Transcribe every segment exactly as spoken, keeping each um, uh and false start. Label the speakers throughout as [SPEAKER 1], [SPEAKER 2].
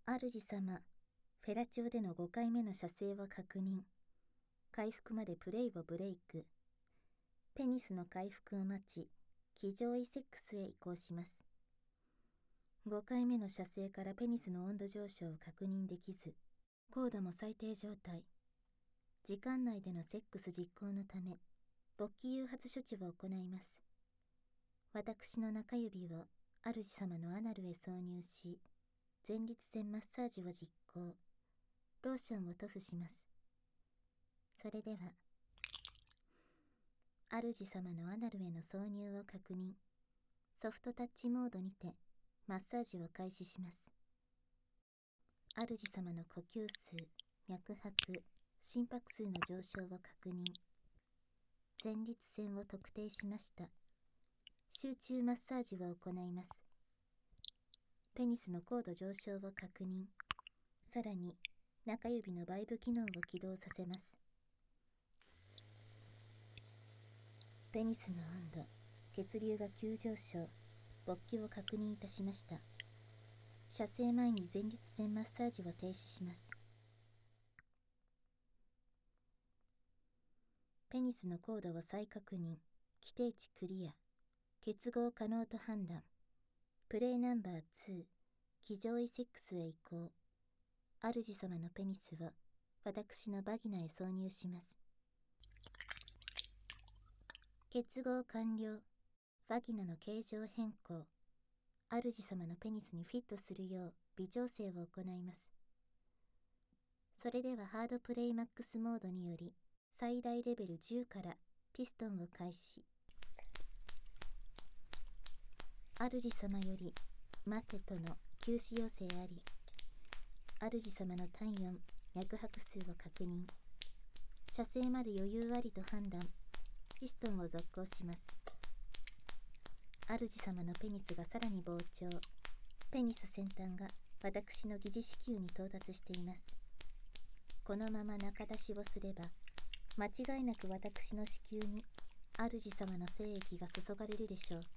[SPEAKER 1] 主様、フェラ町でのごかいめの射精を確認。回復までプレイをブレイク。ペニスの回復を待ち、気上位セックスへ移行します。ごかいめの射精からペニスの温度上昇を確認できず、高度も最低状態。時間内でのセックス実行のため、勃起誘発処置を行います。私の中指を主様のアナルへ挿入し、前立腺マッサージを実行。ローションを塗布します。それでは、主様のアナルへの挿入を確認。ソフトタッチモードにてマッサージを開始します。主様の呼吸数、脈拍、心拍数の上昇を確認。前立腺を特定しました。集中マッサージを行います。ペニスの高度上昇を確認。さらに中指のバイブ機能を起動させます。ペニスの温度、血流が急上昇、勃起を確認いたしました。射精前に前立腺マッサージを停止します。ペニスの高度を再確認、規定値クリア、結合可能と判断。プレイナンバーに、気上位セックスへ移行。主様のペニスを私のバギナへ挿入します。結合完了。バギナの形状変更。主様のペニスにフィットするよう微調整を行います。それではハードプレイマックスモードにより最大レベルじゅうからピストンを開始。主様より待てとの休止要請あり。主様の体温、脈拍数を確認。射精まで余裕ありと判断。ピストンを続行します。主様のペニスがさらに膨張。ペニス先端が私の疑似子宮に到達しています。このまま中出しをすれば、間違いなく私の子宮に主様の精液が注がれるでしょう。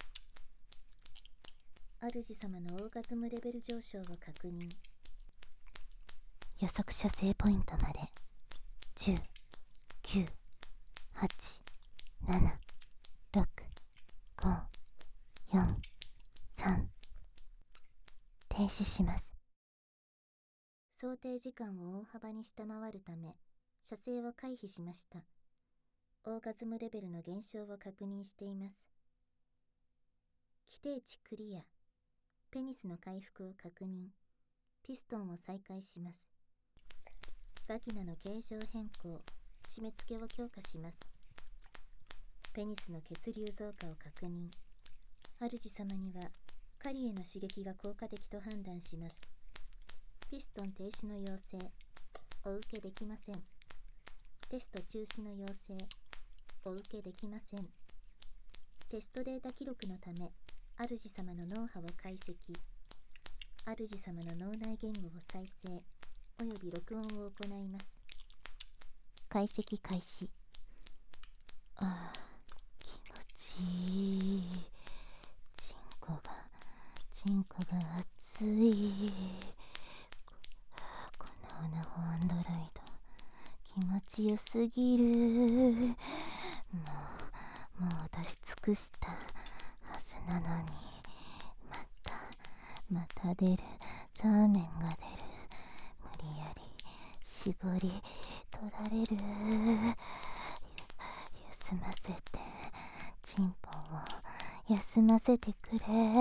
[SPEAKER 1] 主様のオーガズムレベル上昇を確認。予測射精ポイントまでじゅう、きゅう、はち、なな、ろく、ご、よん、さん。停止します。想定時間を大幅に下回るため、射精を回避しました。オーガズムレベルの減少を確認しています。規定値クリア。ペニスの回復を確認。ピストンを再開します。バギナの形状変更、締め付けを強化します。ペニスの血流増加を確認。主様には狩りへの刺激が効果的と判断します。ピストン停止の要請、お受けできません。テスト中止の要請、お受けできません。テストデータ記録のため、主様の脳波を解析。主様の脳内言語を再生、および録音を行います。解析開始。ああ、気持ちいい。チンコが、チンコが熱い。こ、このオナホアンドロイド、気持ちよすぎる。もう、もう出し尽くしたはずなのに、また、また出る、ザーメンが出る。無理やり絞り取られる。休ませて、チンポを休ませてくれ。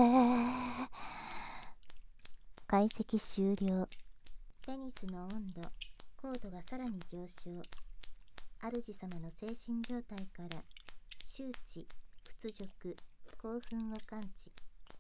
[SPEAKER 1] 解析終了。ペニスの温度、高度がさらに上昇。主様の精神状態から周知、屈辱、興奮を感知。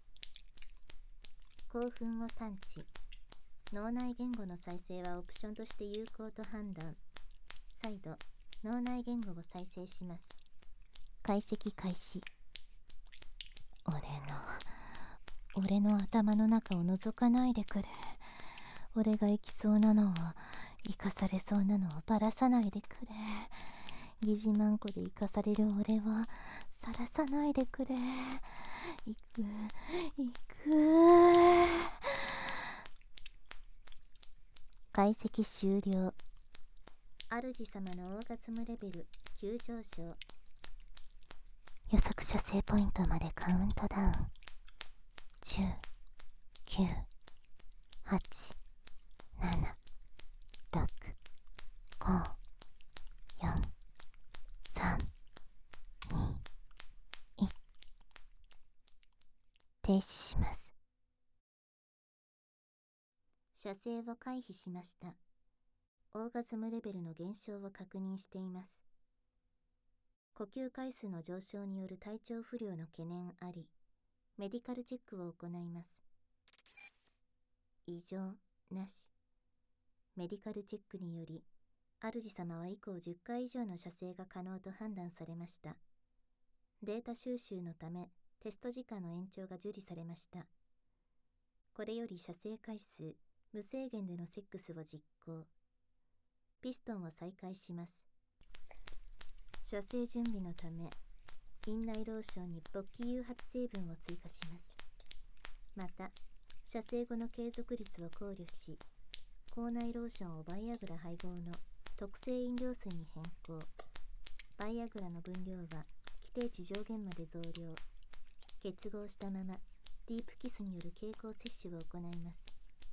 [SPEAKER 1] 興奮を探知。脳内言語の再生はオプションとして有効と判断。再度、脳内言語を再生します。解析開始。俺の、俺の頭の中を覗かないでくれ。俺が生きそうなのを、生かされそうなのをばらさないでくれ。疑似マンコで生かされる俺をさらさないでくれ。行く、行く。 解析終了。主様のオーガズムレベル急上昇。予測射精ポイントまでカウントダウン。じゅう、きゅう、はち、なな、ろく、ご、よん、さん、に、いち。停止します。射精を回避しました。オーガズムレベルの減少を確認しています。呼吸回数の上昇による体調不良の懸念あり、メディカルチェックを行います。異常なし。メディカルチェックにより、主様は以降じゅっかい以上の射精が可能と判断されました。データ収集のため、テスト時間の延長が受理されました。これより射精回数、無制限でのセックスを実行。ピストンを再開します。射精準備のため、院内ローションに勃起誘発成分を追加します。また、射精後の継続率を考慮し、口内ローションをバイアグラ配合の特製飲料水に変更。バイアグラの分量は規定値上限まで増量。結合したまま、ディープキスによる経口摂取を行います。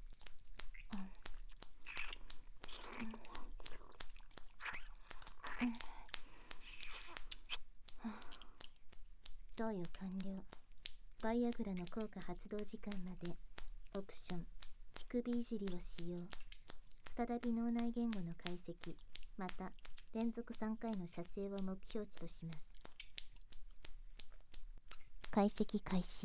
[SPEAKER 1] 投与完了。バイアグラの効果発動時間までオプション乳首いじりを使用。再び脳内言語の解析、また連続さんかいの射精を目標値とします。解析開始。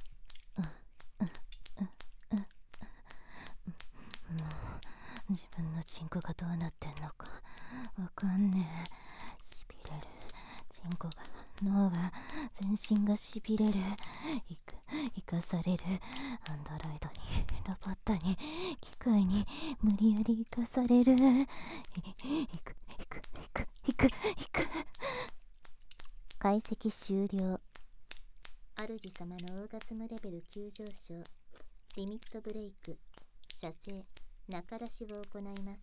[SPEAKER 1] もう自分のチンコがどうなってんのかわかんねえ。しびれる。チンコが、脳が、全身がしびれる。いく、生かされる。アンドロイドに、ロボットに、機械に、無理やり生かされる。い、いく、いく、いく、いく、いく。解析終了。主様のオーガズムレベル急上昇。リミットブレイク。射精、中出しを行います。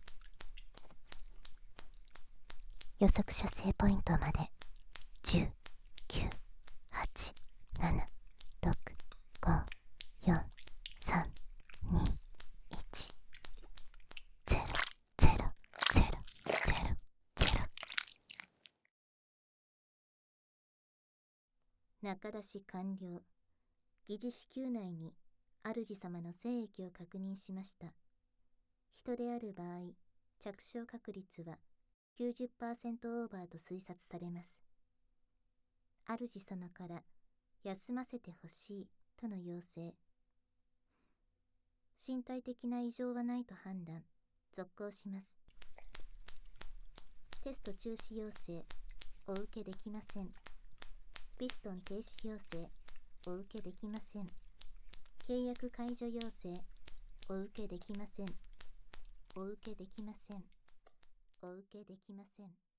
[SPEAKER 1] 予測射精ポイントまでじゅう、きゅう、はち、なな、ろく、ご、よん、さん、に、いち、ゼロ、ゼロ、ゼロ、ゼロ、ゼロ。中出し完了。疑似子宮内に主様の精液を確認しました。人である場合、着床確率は きゅうじゅっパーセント オーバーと推察されます。主様から休ませてほしいとの要請。身体的な異常はないと判断、続行します。テスト中止要請、お受けできません。ピストン停止要請、お受けできません。契約解除要請、お受けできません。お受けできません。お受けできません。